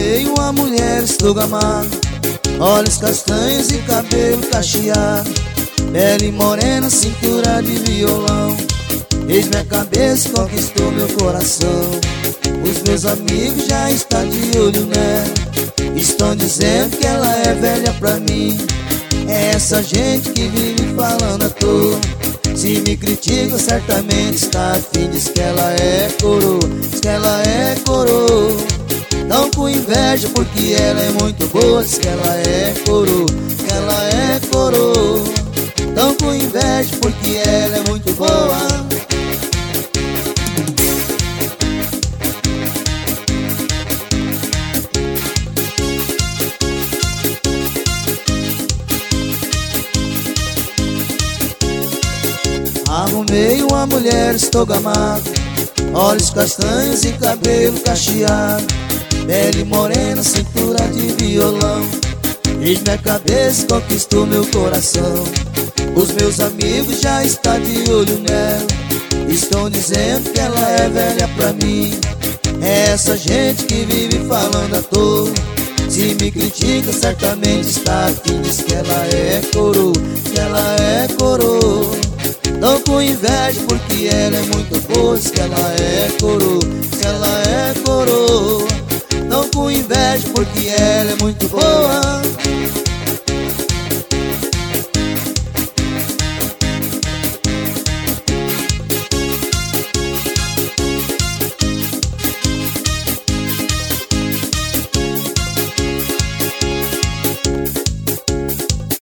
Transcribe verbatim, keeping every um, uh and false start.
Arrumei uma mulher, estou gamado, olhos castanhos e cabelo cacheado, pele morena, cintura de violão. Eis minha cabeça, conquistou meu coração. Os meus amigos já estão de olho nela, estão dizendo que ela é velha pra mim. É essa gente que vive falando à toa, se me critica certamente está afim. Diz que ela é coroa, diz que ela é coroa. Tão com inveja porque ela é muito boa. Diz que ela é coroa, diz que ela é coroa. Tão com inveja porque ela é muito boa. Arrumei uma mulher, estou gamado, olhos castanhos e cabelo cacheado, pele morena, cintura de violão. Eis minha cabeça, conquistou meu coração. Os meus amigos já estão de olho nela, estão dizendo que ela é velha pra mim. É essa gente que vive falando à toa, se me critica certamente está afim. Diz que ela é coroa, que ela é coroa. Tão com inveja porque ela é muito boa. Diz que ela é coroa, diz que ela é coroa. Tão com inveja porque ela é muito boa.